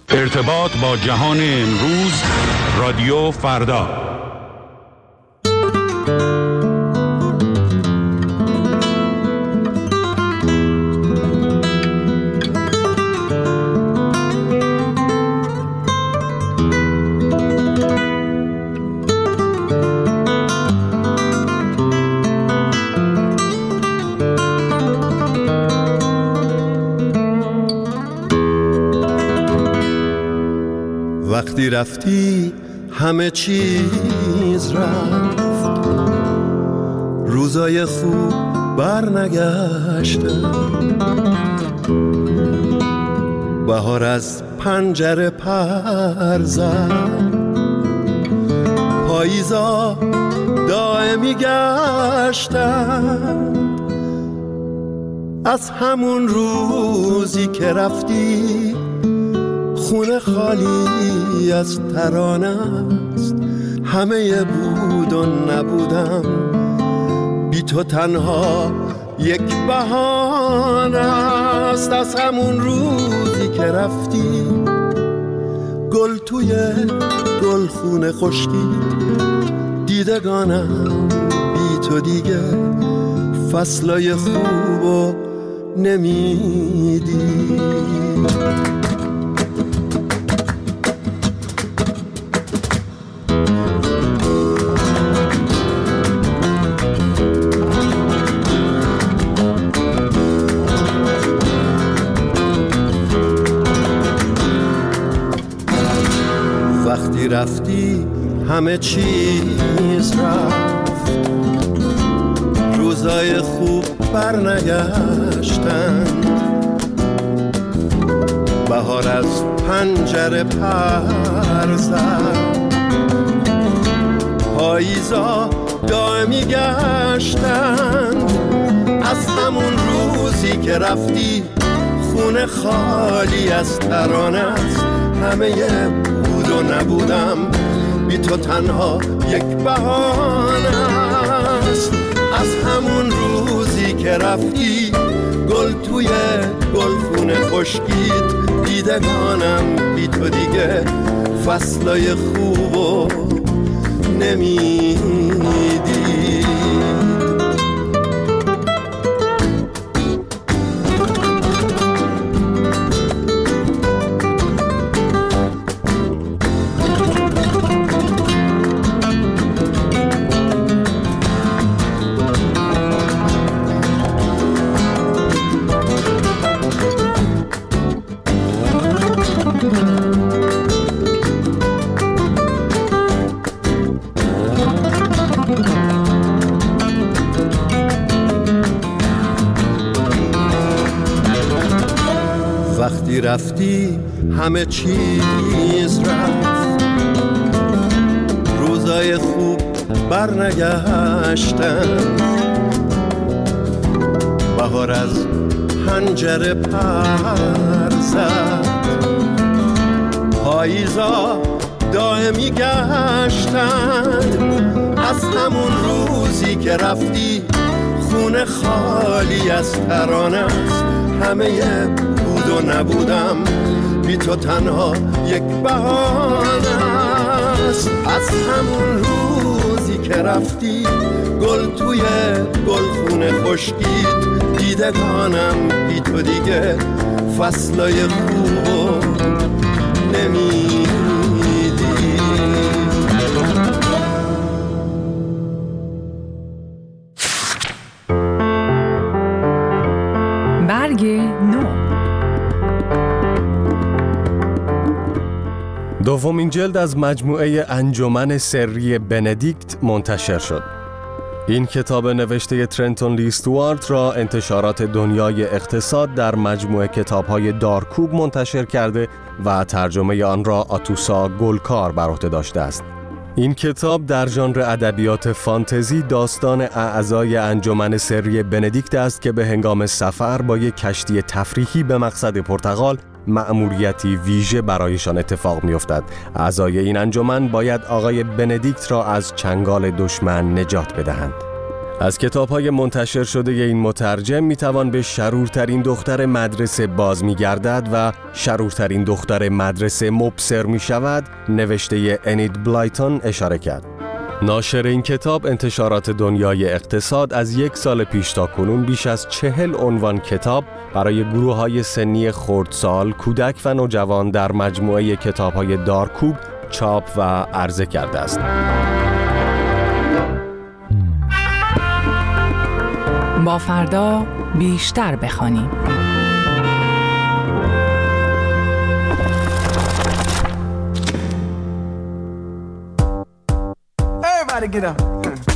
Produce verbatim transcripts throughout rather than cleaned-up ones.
ارتباط با جهان امروز، رادیو فردا. وقتی رفتی همه چیز رفت، روزای خوب برنگشتن، بهار از پنجره پر زد، پاییزا دائمی گشتن. از همون روزی که رفتی خونه خالی از ترانه است، همه بود و نبودم، بی تو تنها یک بهانه است. از همون روزی که رفتی گل توی گل خونه خشکید، دیدگانم بی تو دیگه فصلای خوبو نمیدید. وقتی رفتی همه چیز رفت، روزای خوب برنگشتند، بهار از پنجره پر زد، پاییزا دائمی گشتند. از همون روزی که رفتی خونه خالی از ترانه است، همه بود و نبودم، بی تو تنها یک بهانه است. از همون روزی که رفتی گل توی گلخونه خشکید، دیدگانم بی تو دیگه فصلای خوبو نمیدید. وقتی رفتی همه چیز رفت، روزای خوب برنگشتن، بهار از پنجره پر زد، پاییزا دائمی گشتن. از همون روزی که رفتی خونه خالی از ترانه است، همه بود و نبودم، بی تو تنها یک بهانه است. از همون روزی که رفتی گل توی گلخونه خشکید، دیدگانم بی تو دیگه فصلای خوبو نمیدید. برگ نو. دومین جلد از مجموعه انجمن سری بندیکت منتشر شد. این کتاب نوشته ترنتون لی استوارت را انتشارات دنیای اقتصاد در مجموعه کتاب‌های دارکوب منتشر کرده و ترجمه آن را آتوسا گلکار بر عهده داشته است. این کتاب در ژانر ادبیات فانتزی داستان اعضای انجمن سری بندیکت است که به هنگام سفر با یک کشتی تفریحی به مقصد پرتغال مأموریتی ویژه برایشان اتفاق می‌افتد. اعضای این انجمن باید آقای بندیکت را از چنگال دشمن نجات بدهند. از کتاب‌های منتشر شده این مترجم می‌توان به شرورترین دختر مدرسه باز می‌گردد و شرورترین دختر مدرسه مبصر می‌شود نوشته انید بلایتون اشاره کرد. ناشر این کتاب انتشارات دنیای اقتصاد از یک سال پیش تا کنون بیش از چهل عنوان کتاب برای گروه‌های سنی خردسال، کودک و نوجوان در مجموعه کتاب‌های دارکوب چاپ و عرضه کرده است. با فردا بیشتر بخوانیم. Everybody get up.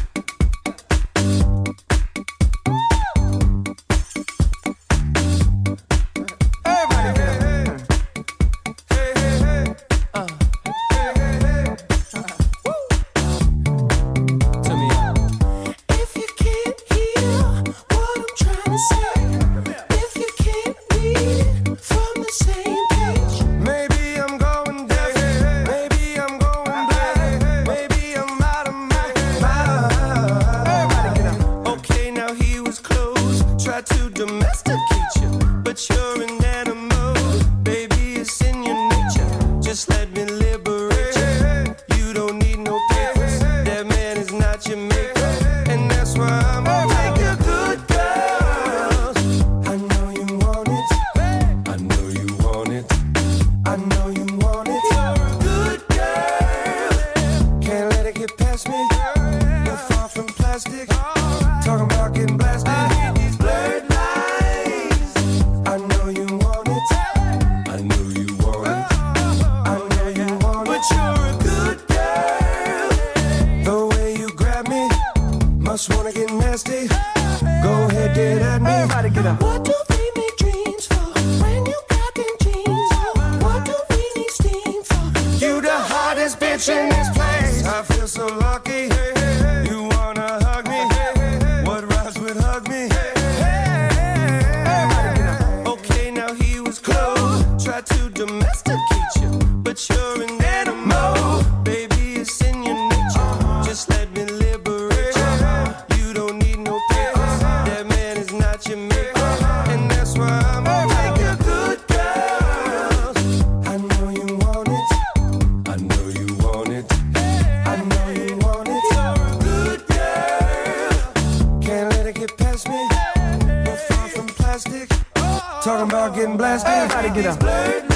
Talking about getting blasted. Everybody get up.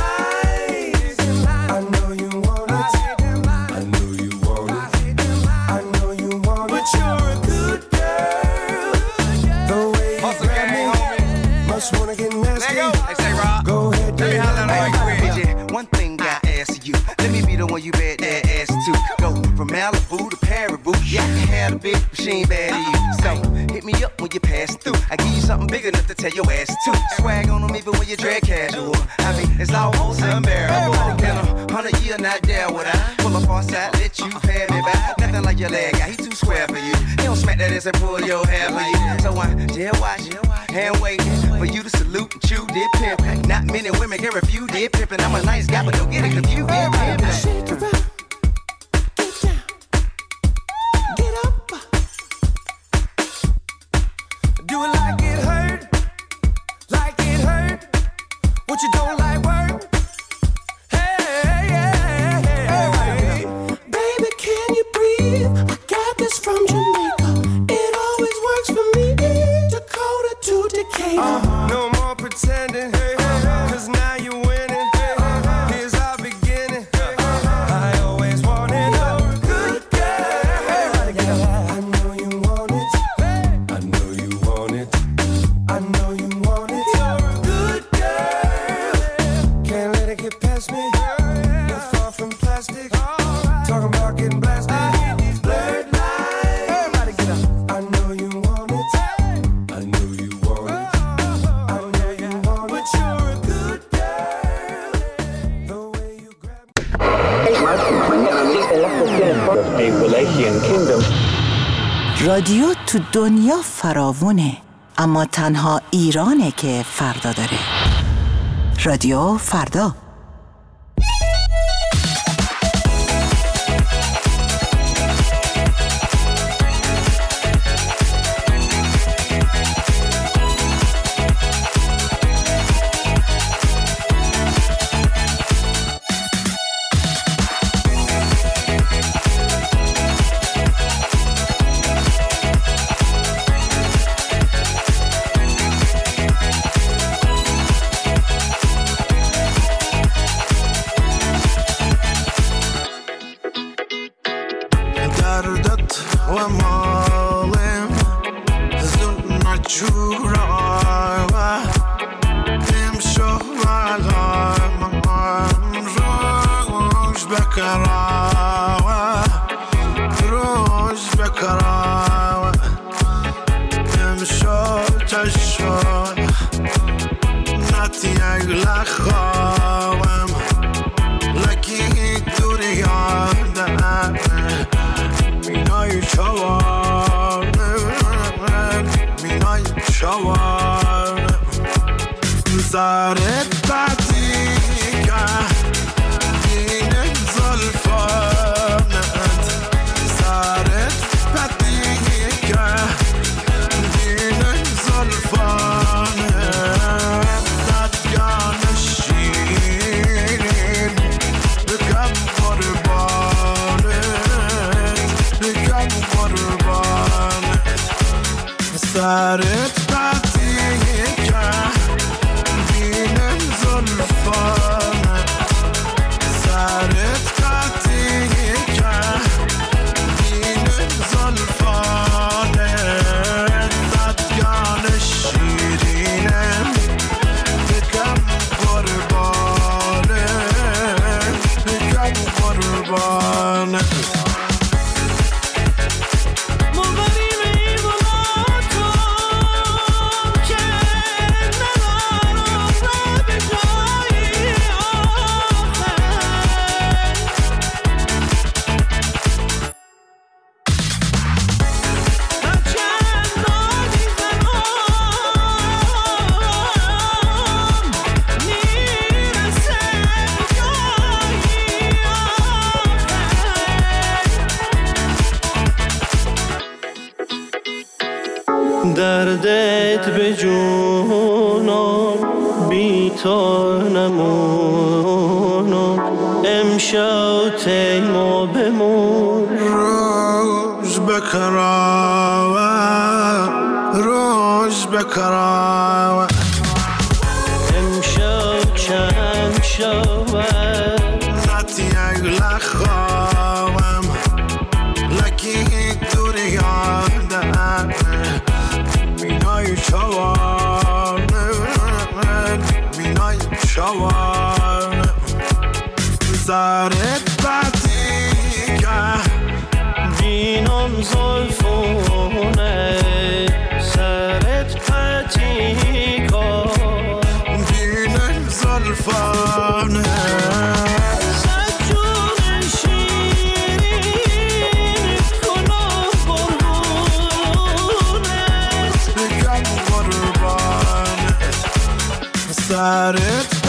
I know you want it. I know you want it. I know you want it. But you're a good girl. The way you grab me, must wanna get nasty. Hey, say Rob. Go ahead, let me holler like you. One thing I ask you, let me be the one you bet that ass to. Go from Malibu to Paribu. Yeah, I can have a big machine bad to you. So hit me up when you pass through. I give you something big enough to tell your ass to. Swag on them even when you drag casual. I mean, it's almost unbearable. In a hundred year, not there would I pull up on side, let you pay me back. Nothing like your leg guy, he too square for you. He don't smack that ass and pull your hair for you. So I jail watch, hand waiting for you to salute and chew dip pimp. Not many women can refuse dip pimpin'. I'm a nice guy, but don't get it confused. Dip pimpin'. Shake it up. Get down. Get up. Do it like it hurt. Like it hurt. What you don't like work. Hey, hey, hey, hey. Baby, can you breathe? I got this from Jamaica. It always works for me. Dakota to Decatur. Uh-huh. No more pretending. Cause now you're winning. Here's our beginning. I always wanted a good girl. I know you want it. I know you want it. I know you want it. You're a good girl. Can't let it get past me. You're far from plastic. Talking about getting blasted. Blurred lines. Everybody get up. I know you want it. I know you want it. I know you want it. But you're a good girl. The way you grab رادیو تو دنیا فراوونه، اما تنها ایرانه که فردا داره. رادیو فردا. بکراوه روز بکراوه امشو چشون نتی اگل خوام لکی دوری یادم مینای چوان مینای چوان زارت بدی که این زلفانت زارت بدی که این زلفانت دادگان شیرین بکم قربانت بکم قربانت زارت بدی که زلفانت سرت قطعی که این زلفانت دادگان شیرینم بکم قربانت بکم قربانت دردت به جونم بی تو نمونم امشب تیما بمون روز بکراوه روز بکراوه امشب چند شوه نتی اگل خوام لکی دوری یادم مینای چوان مینای چوان زارت بدی که بینم زلفونه سرت پتی کن بینم زلفانه سجون شیرین کنم قربونت بکم قربانت سرت